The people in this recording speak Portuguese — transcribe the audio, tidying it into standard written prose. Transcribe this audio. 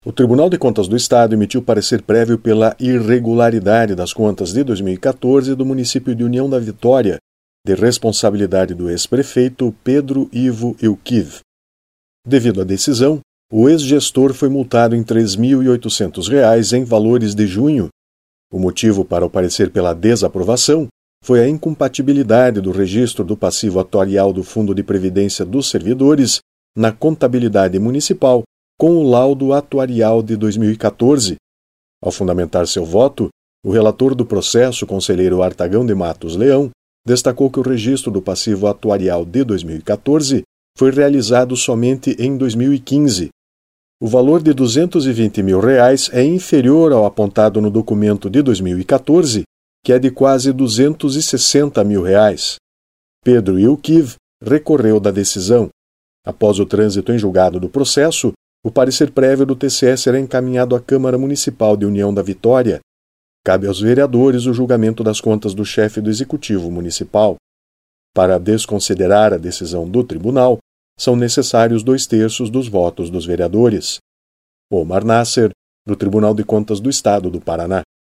O Tribunal de Contas do Estado emitiu parecer prévio pela irregularidade das contas de 2014 do município de União da Vitória, de responsabilidade do ex-prefeito Pedro Ivo Euquiv. Devido à decisão, o ex-gestor foi multado em R$ 3.800 em valores de junho. O motivo para o parecer pela desaprovação foi a incompatibilidade do registro do passivo atuarial do Fundo de Previdência dos Servidores na contabilidade municipal com o laudo atuarial de 2014. Ao fundamentar seu voto, o relator do processo, conselheiro Artagão de Matos Leão, destacou que o registro do passivo atuarial de 2014 foi realizado somente em 2015. O valor de R$ 220 mil é inferior ao apontado no documento de 2014, que é de quase R$ 260 mil. Pedro Euquiv recorreu da decisão. Após o trânsito em julgado do processo, o parecer prévio do TCE será encaminhado à Câmara Municipal de União da Vitória. Cabe aos vereadores o julgamento das contas do chefe do Executivo Municipal. Para desconsiderar a decisão do tribunal, são necessários 2/3 dos votos dos vereadores. Omar Nasser, do Tribunal de Contas do Estado do Paraná.